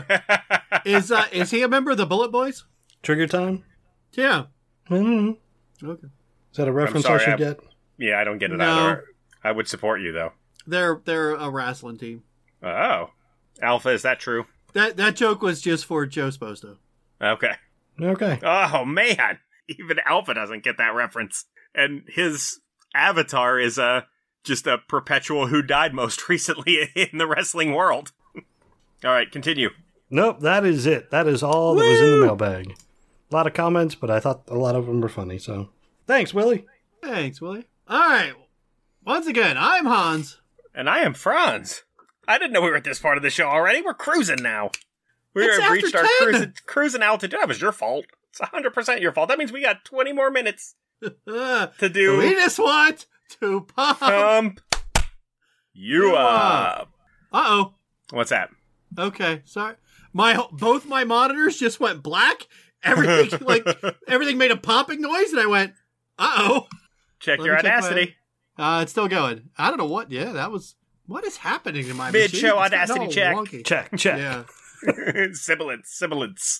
is uh, is he a member of the Bullet Boys? Trigger Time? Yeah. Mm-hmm. Okay. Is that a reference sorry, I should I- get? Yeah, I don't get it No. either. I would support you, though. They're they're a wrestling team. Oh. Alpha, is that true? That that joke was just for Joe Sposto. Okay. Okay. Oh, man. Even Alpha doesn't get that reference. And his avatar is a, just a perpetual who died most recently in the wrestling world. All right, continue. Nope, that is it. That is all that was in the mailbag. A lot of comments, but I thought a lot of them were funny, so. Thanks, Willie. Thanks, Willie. All right. Once again, I'm Hans. And I am Franz. I didn't know we were at this part of the show already. We're cruising now. We It's have after reached our ten. cruising, cruising altitude. That was your fault. It's one hundred percent your fault. That means we got twenty more minutes Uh, to do we just want to pump. Pump You You Up. Uh-oh. What's that? Okay, sorry. My both my monitors just went black. Everything like everything made a popping noise, and I went, "Uh-oh." Check Let your me check Audacity. Uh, it's still going. I don't know what. Yeah, that was. What is happening in my Mid-show machine? It's Audacity getting all check. wonky. Check, check. Yeah. Sibilance, sibilance.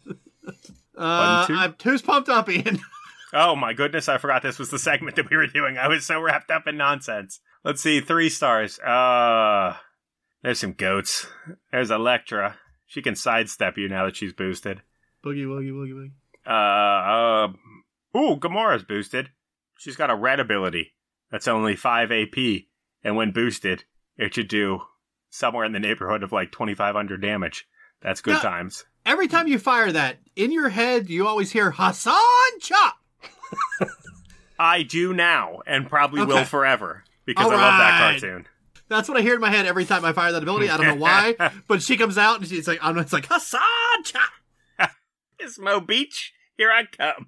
Uh, two. I'm who's pumped up, Ian. Oh my goodness, I forgot this was the segment that we were doing. I was so wrapped up in nonsense. Let's see, three stars. Uh, there's some goats. There's Electra. She can sidestep you now that she's boosted. Boogie woogie woogie woogie. Uh, uh, ooh, Gamora's boosted. She's got a red ability that's only five A P, and when boosted, it should do somewhere in the neighborhood of like twenty-five hundred damage. That's good Yeah. times. Every time you fire that, in your head, you always hear Hassan Chop. I do now, and probably Okay. will forever, because All I love that right. cartoon. That's what I hear in my head every time I fire that ability. I don't know why, but she comes out and she's like, I'm it's like Hassan. Cha! Ismo Beach, here I come.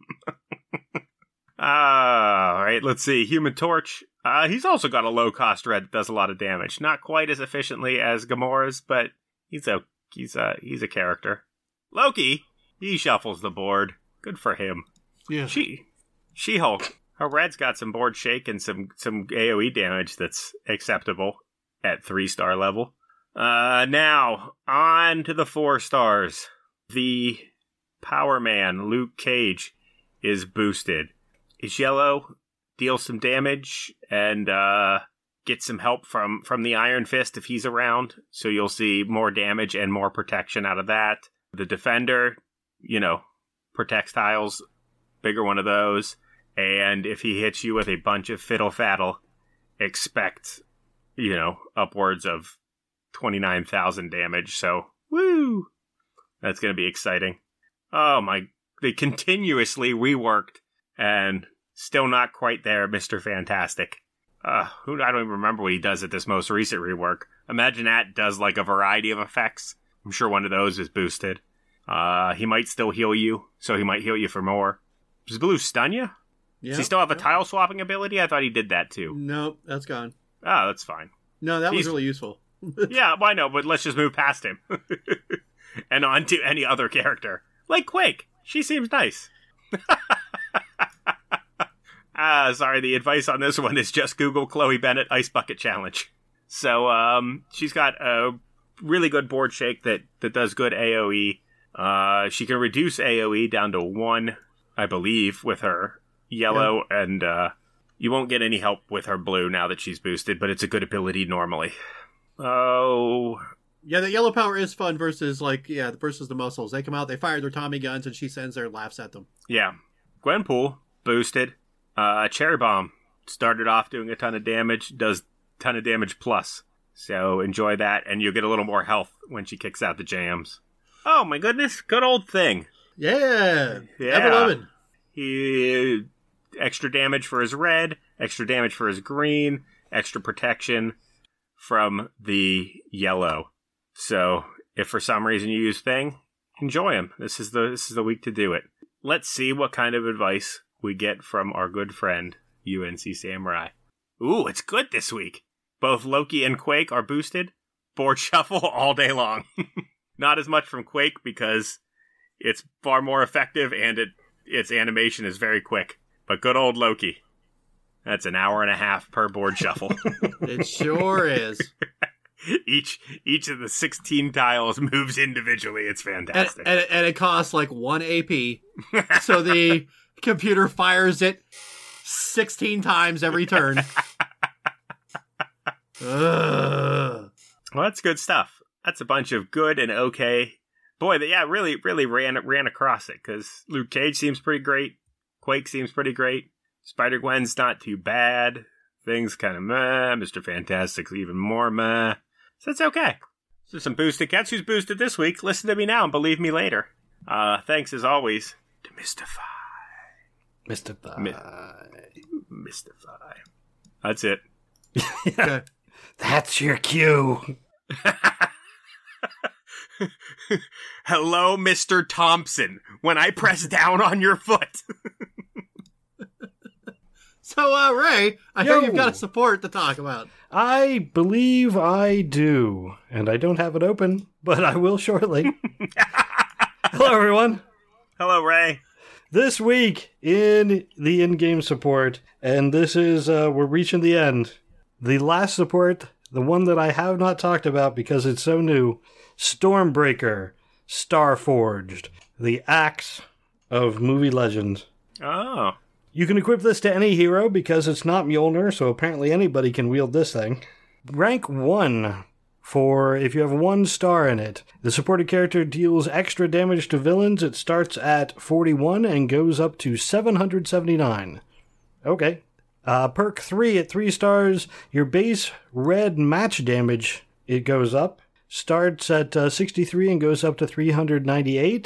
All right, let's see. Human Torch. Uh, he's also got a low-cost red that does a lot of damage. Not quite as efficiently as Gamora's, but he's a he's a he's a character. Loki. He shuffles the board. Good for him. Yeah. She She-Hulk. Her red's got some board shake and some some AoE damage that's acceptable at three star level. Uh, now on to the four stars. The Power Man, Luke Cage, is boosted. It's yellow, deals some damage, and uh, get some help from, from the Iron Fist if he's around. So you'll see more damage and more protection out of that. The Defender, you know, protects tiles, bigger one of those. And if he hits you with a bunch of fiddle faddle, expect, you know, upwards of twenty-nine thousand damage. So, woo! That's going to be exciting. Oh my, they continuously reworked and still not quite there, Mister Fantastic. Uh, who I don't even remember what he does at this most recent rework. Imagine that does like a variety of effects. I'm sure one of those is boosted. Uh, he might still heal you, so he might heal you for more. Does Blue stun you? Yeah. Does he still have a yeah. tile swapping ability? I thought he did that too. Nope, that's gone. Oh, that's fine. No, that He's- was really useful. Yeah, well, I know, but let's just move past him. And on to any other character. Like Quake. She seems nice. Ah, sorry, the advice on this one is just Google Chloe Bennett Ice Bucket Challenge. So, um, she's got a really good board shake that, that does good AoE. Uh, she can reduce AoE down to one, I believe, with her yellow, and uh, you won't get any help with her blue now that she's boosted, but it's a good ability normally. Oh, Yeah, the yellow power is fun versus like yeah, versus the muscles. They come out, they fire their Tommy guns, and she stands there and laughs at them. yeah. Gwenpool, boosted. Uh, Cherry Bomb started off doing a ton of damage, does ton of damage plus. So enjoy that, and you'll get a little more health when she kicks out the jams. Oh my goodness, good old Thing. Yeah, Yeah. Ever loving. He extra damage for his red, extra damage for his green, extra protection from the yellow. So if for some reason you use Thing, enjoy him. This is the this is the week to do it. Let's see what kind of advice we get from our good friend U N C Samurai. Ooh, it's good this week. Both Loki and Quake are boosted. Board shuffle all day long. Not as much from Quake because it's far more effective and it its animation is very quick. But good old Loki. That's an hour and a half per board shuffle. It sure is. each each of the sixteen tiles moves individually. It's And, fantastic. and, and it costs like one A P. So the computer fires it sixteen times every turn. Ugh. Well, that's good stuff. That's a bunch of good and okay. Boy, that yeah, really, really ran ran across it because Luke Cage seems pretty great. Quake seems pretty great. Spider Gwen's not too bad. Things kind of meh. Mister Fantastic's even more meh. So it's okay. So some boosted cats. Who's boosted this week? Listen to me now and believe me later. Uh, thanks as always to Mystify. Mystify. Mystify. That's it. Okay. That's your cue. Hello, Mister Thompson. When I press down on your foot. So, uh, Ray, I Yo. know you've got a support to talk about. I believe I do. And I don't have it open, but I will shortly. Hello, everyone. Hello, Ray. This week in the in-game support, and this is, uh, we're reaching the end. The last support, the one that I have not talked about because it's so new, Stormbreaker, Starforged, the axe of movie legend. Oh. You can equip this to any hero because it's not Mjolnir, so apparently anybody can wield this thing. Rank one for if you have one star in it. The supported character deals extra damage to villains. It starts at forty-one and goes up to seven hundred seventy-nine. Okay. Uh, perk three at three stars, your base red match damage, it goes up. Starts at uh, sixty-three and goes up to three hundred ninety-eight.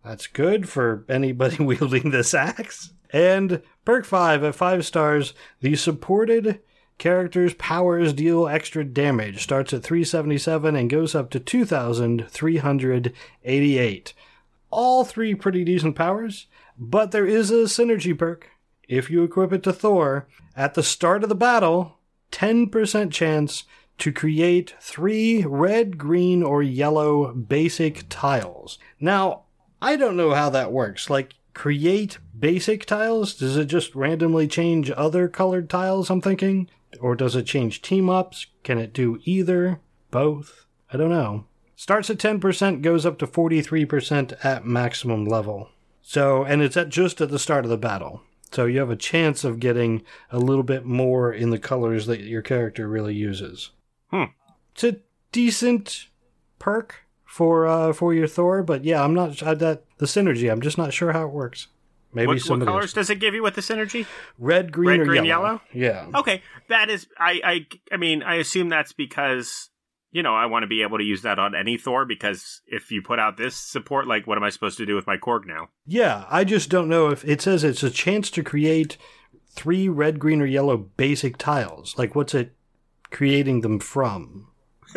That's good for anybody wielding this axe. And perk five at five stars, the supported character's powers deal extra damage. Starts at three seventy-seven and goes up to two thousand three hundred eighty-eight. All three pretty decent powers, but there is a synergy perk. If you equip it to Thor, at the start of the battle, ten percent chance to create three red, green, or yellow basic tiles. Now, I don't know how that works. Like, create basic tiles? Does it just randomly change other colored tiles, I'm thinking? Or does it change team-ups? Can it do either? Both? I don't know. Starts at ten percent, goes up to forty-three percent at maximum level. So, and it's at just at the start of the battle. So you have a chance of getting a little bit more in the colors that your character really uses. Hmm. It's a decent perk for uh, for your Thor, but yeah, I'm not I, that the synergy. I'm just not sure how it works. Maybe what, some what of colors those. does it give you with the synergy? Red, green, Red, or green, yellow. yellow? Yeah. Okay, that is. I. I. I mean, I assume that's because you know I want to be able to use that on any Thor. Because if you put out this support, like, what am I supposed to do with my Korg now? Yeah, I just don't know if it says it's a chance to create three red, green, or yellow basic tiles. Like, what's it creating them from?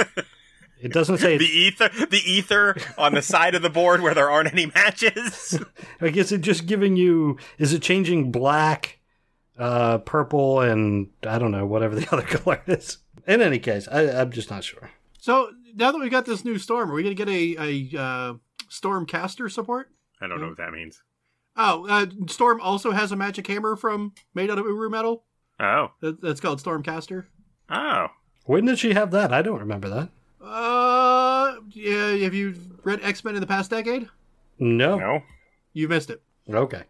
It doesn't say the ether, the ether on the side of the board where there aren't any matches. I guess it just giving you. Is it changing black, uh, purple, and I don't know whatever the other color is. In any case, I, I'm just not sure. So now that we got this new Storm, are we going to get a a uh, Storm caster support? I don't know what that means. Oh, uh, Storm also has a magic hammer from made out of Uru metal. Oh, That, that's called Stormcaster. oh. When did she have that? I don't remember that. Uh, yeah. Have you read X-Men in the past decade? No. No. You missed it. Okay.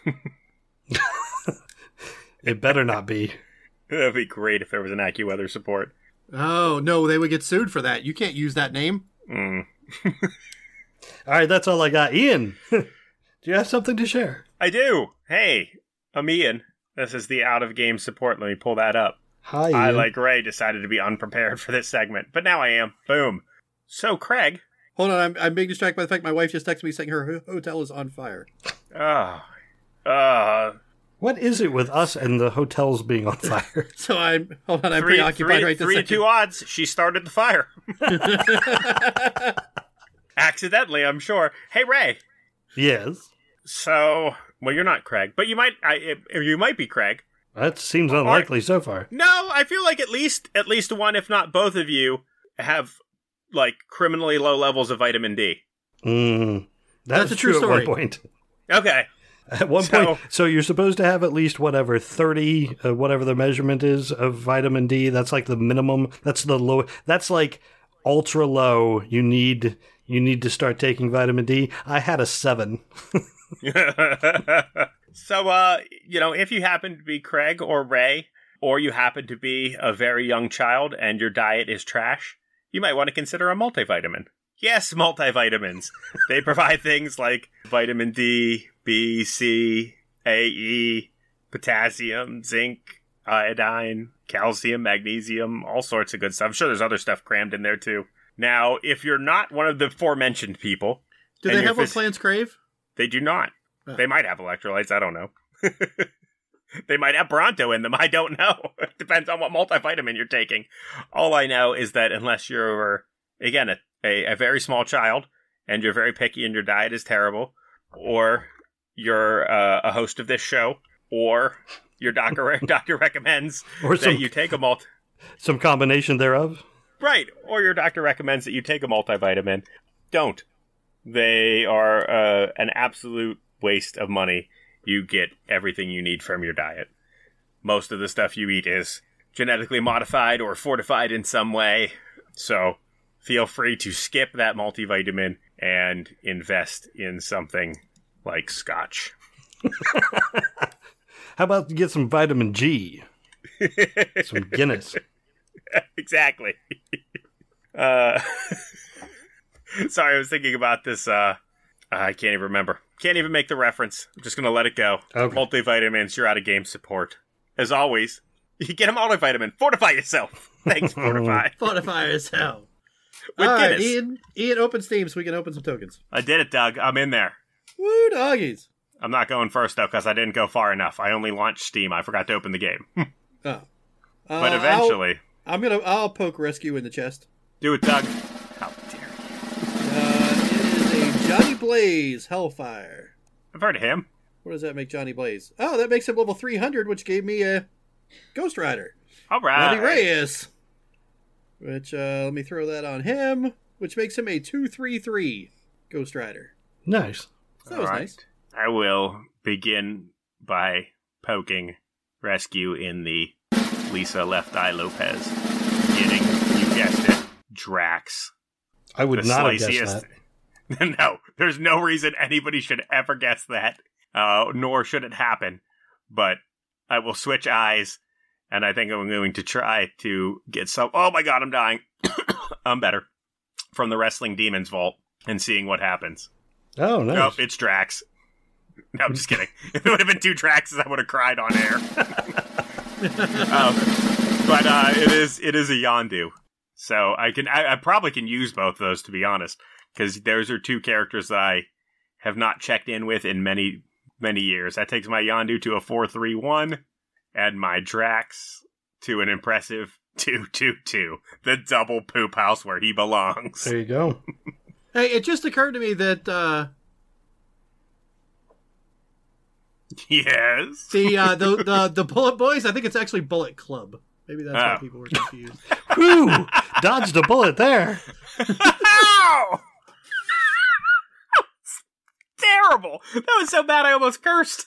It better not be. That'd be great if there was an AccuWeather support. Oh no, they would get sued for that. You can't use that name. Mm. All right, that's all I got. Ian, do you have something to share? I do. Hey, I'm Ian. This is the out of game support. Let me pull that up. Hi, Ian. I, like Ray, decided to be unprepared for this segment, but now I am. Boom. So, Craig. Hold on, I'm, I'm being distracted by the fact my wife just texted me saying her ho- hotel is on fire. Oh. Uh. What is it with us and the hotels being on fire? So I'm hold on, I'm Three, preoccupied three, right this three to second. two odds. She started the fire. Accidentally, I'm sure. Hey, Ray. Yes. So, well, you're not Craig, but you might. I, you might be Craig. That seems unlikely so far. No, I feel like at least at least one, if not both of you, have like criminally low levels of vitamin D. Mm, That's a true story. At one point. Okay. At one So- point, so you're supposed to have at least whatever thirty, uh, whatever the measurement is of vitamin D. That's like the minimum. That's the low. That's like ultra low. You need you need to start taking vitamin D. I had a seven. So, uh, you know, if you happen to be Craig or Ray, or you happen to be a very young child and your diet is trash, you might want to consider a multivitamin. Yes, multivitamins. They provide things like vitamin D, B, C, A, E, potassium, zinc, iodine, calcium, magnesium, all sorts of good stuff. I'm sure there's other stuff crammed in there too. Now, if you're not one of the aforementioned people... Do and they you're have what phys- plants crave? They do not. Oh. They might have electrolytes. I don't know. They might have Bronto in them. I don't know. It depends on what multivitamin you're taking. All I know is that unless you're, again, a, a, a very small child and you're very picky and your diet is terrible, or you're uh, a host of this show, or your doctor doctor recommends Or that some- you take a multi... Some combination thereof. Right. Or your doctor recommends that you take a multivitamin. Don't. They are uh, an absolute waste of money. You get everything you need from your diet. Most of the stuff you eat is genetically modified or fortified in some way. So feel free to skip that multivitamin and invest in something like scotch. How about get some vitamin G? Some Guinness. Exactly. uh, sorry, I was thinking about this. Uh, I can't even remember. Can't even make the reference. I'm just going to let it go. Okay. Multivitamins, you're out of game support. As always, you get a multivitamin. Fortify yourself. Thanks, Fortify. Fortify as hell. With All right, Guinness. Ian. Ian, open Steam so we can open some tokens. I did it, Doug. I'm in there. Woo doggies. I'm not going first, though, because I didn't go far enough. I only launched Steam. I forgot to open the game. Oh. Uh, but eventually... I'll, I'm gonna, I'll poke Rescue in the chest. Do it, Doug. How dare you. Uh, it is a Johnny Blaze Hellfire. I've heard of him. What does that make Johnny Blaze? Oh, that makes him level three hundred, which gave me a Ghost Rider. All right. Roddy Reyes. Which, uh, let me throw that on him, which makes him a two three three Ghost Rider. Nice. So that was right. nice. I will begin by poking Rescue in the Lisa Left Eye Lopez. Getting, you guessed it, Drax. I would The not have guessed sliciest- that. No, there's no reason anybody should ever guess that, uh, nor should it happen. But I will switch eyes, and I think I'm going to try to get some... Oh my god, I'm dying. I'm better. From the Wrestling Demons Vault, and seeing what happens. Oh, nice. Nope, it's Drax. No, I'm just kidding. If it would have been two Draxes, I would have cried on air. um, but uh, it is it is a Yondu. So I can I, I probably can use both of those, to be honest, because those are two characters that I have not checked in with in many, many years. That takes my Yondu to a four three one, and my Drax to an impressive two two two. The double poop house where he belongs. There you go. Hey, it just occurred to me that uh, Yes. the, uh, the the the Bullet Boys, I think it's actually Bullet Club. Maybe that's why Oh. people were confused. Whew! Dodged a bullet there. Ow! Terrible. That was so bad I almost cursed.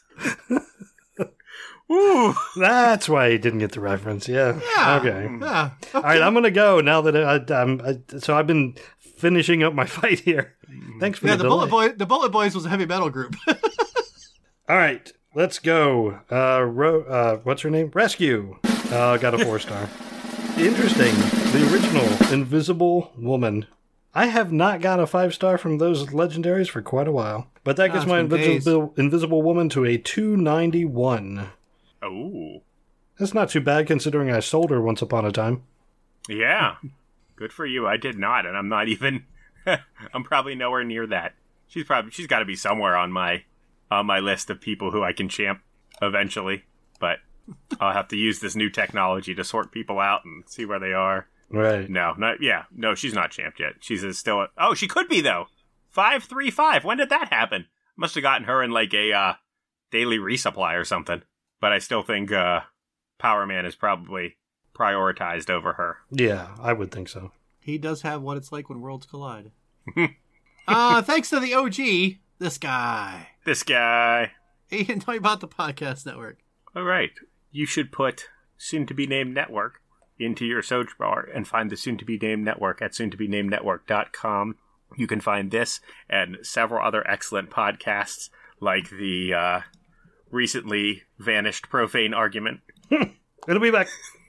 Ooh. That's why he didn't get the reference. Yeah. Yeah. Okay. Yeah. All right, I'm gonna go now that I, I'm. I, so I've been finishing up my fight here. Thanks for Yeah, the, the Bullet delay. Boy, the Bullet Boys was a heavy metal group. All right, let's go. Uh, ro- uh, what's her name? Rescue. Uh, got a four star. Interesting. The original Invisible Woman. I have not got a five star from those legendaries for quite a while, but that gets Ah, my it's been Invisible Invisible Woman to a two ninety-one. Oh. That's not too bad considering I sold her once upon a time. Yeah. Good for you. I did not, and I'm not even I'm probably nowhere near that. She's probably she's gotta be somewhere on my on my list of people who I can champ eventually. But I'll have to use this new technology to sort people out and see where they are. Right. No, not yeah. No, she's not champed yet. She's a- still. A, oh, she could be though. Five three five. When did that happen? Must have gotten her in like a uh, daily resupply or something. But I still think uh, Power Man is probably prioritized over her. Yeah, I would think so. He does have what it's like when worlds collide. uh, thanks to the O G, this guy. This guy. He can tell you about the podcast network. All right. You should put soon to be named network into your search bar and find the soon to be named network at soon to be named network dot com. You can find this and several other excellent podcasts like the uh, recently vanished Profane Argument. It'll be back.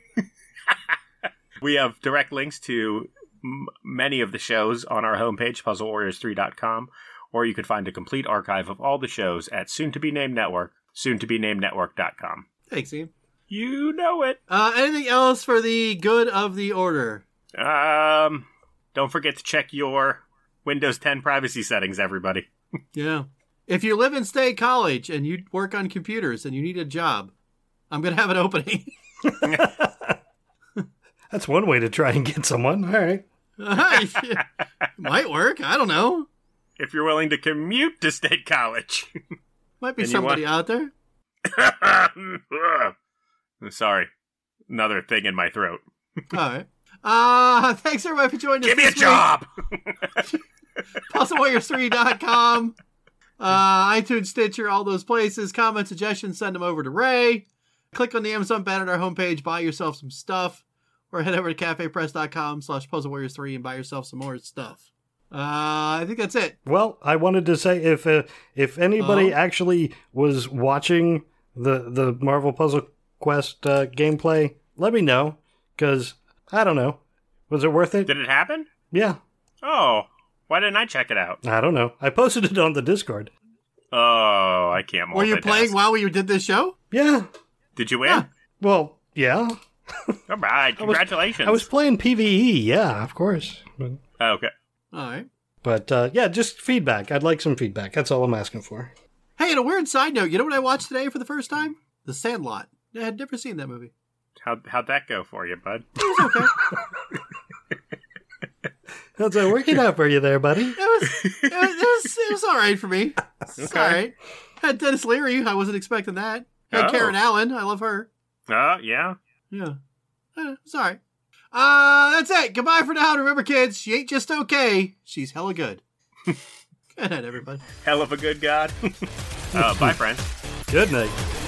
We have direct links to m- many of the shows on our homepage, puzzle warriors three dot com, or you can find a complete archive of all the shows at soon to be named network, soon to be named network dot com. Thanks, Ian. You know it. Uh, anything else for the good of the order? Um, don't forget to check your Windows ten privacy settings, everybody. Yeah. If you live in State College and you work on computers and you need a job, I'm going to have an opening. That's one way to try and get someone. All right. Might work. I don't know. If you're willing to commute to State College. Might be And you somebody want- out there. Sorry. Another thing in my throat. All right. Uh, thanks everybody for joining us. Give me a this week. job! puzzle warriors three dot com, uh, iTunes, Stitcher, all those places. Comment, suggestions, send them over to Ray. Click on the Amazon banner at our homepage, buy yourself some stuff, or head over to cafe press dot com slash puzzle warriors three and buy yourself some more stuff. Uh, I think that's it. Well, I wanted to say if uh, if anybody Oh. actually was watching the the Marvel Puzzle Quest uh, gameplay, let me know, because I don't know. Was it worth it? Did it happen? Yeah. Oh. Why didn't I check it out? I don't know. I posted it on the Discord. Oh, I can't multitask. Were you playing while we did this show? Yeah. Did you win? Yeah. Well, yeah. All right. Congratulations. I was playing PvE, yeah, of course. But Oh, okay. All right. But uh, yeah, just feedback. I'd like some feedback. That's all I'm asking for. Hey, and a weird side note, you know what I watched today for the first time? The Sandlot. I had never seen that movie. How'd, how'd that go for you, bud? It was okay. How's that working out for you there, buddy? It was, it was, it was, it was all right for me. It's Okay. all right. Had Dennis Leary. I wasn't expecting that. Had Oh. Karen Allen. I love her. Oh, yeah. Yeah. Eh, it's all right. Uh, that's it. Goodbye for now. And remember, kids, she ain't just okay. She's hella good. Good night, everybody. Hell of a good God. uh, bye, friends. Good night.